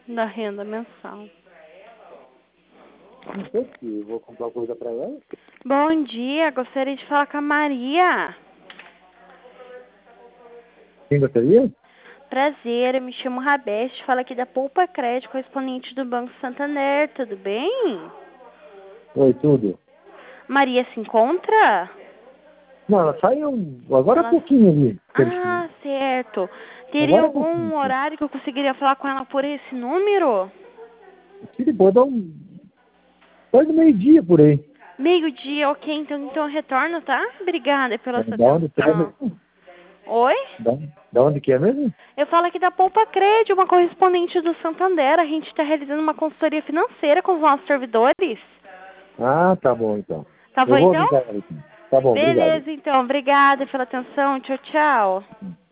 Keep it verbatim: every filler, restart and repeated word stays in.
da renda mensal. Não sei se eu vou comprar coisa pra ela. Bom dia, gostaria de falar com a Maria. Quem gostaria? Prazer, eu me chamo Rabeste, falo aqui da Poupa Crédito, correspondente do Banco Santander, tudo bem? Oi, tudo. Maria se encontra? Não, ela saiu agora há Ela... pouquinho ali. certinho. Ah, certo. Teria Agora há pouquinho. algum horário que eu conseguiria falar com ela por esse número? Se depois dá um... Pode meio-dia por aí. Meio-dia, ok, então, então eu retorno, tá? Obrigada pela sua Da onde que é atenção. mesmo? Oi? Da, da onde que é mesmo? Eu falo aqui da Poupa Crédito, uma correspondente do Santander. A gente está realizando uma consultoria financeira com os nossos servidores. Ah, tá bom então. Tá bom, Eu vou então? avisar ela então. Tá bom, obrigado. Beleza, então. Obrigada pela atenção. Tchau, tchau.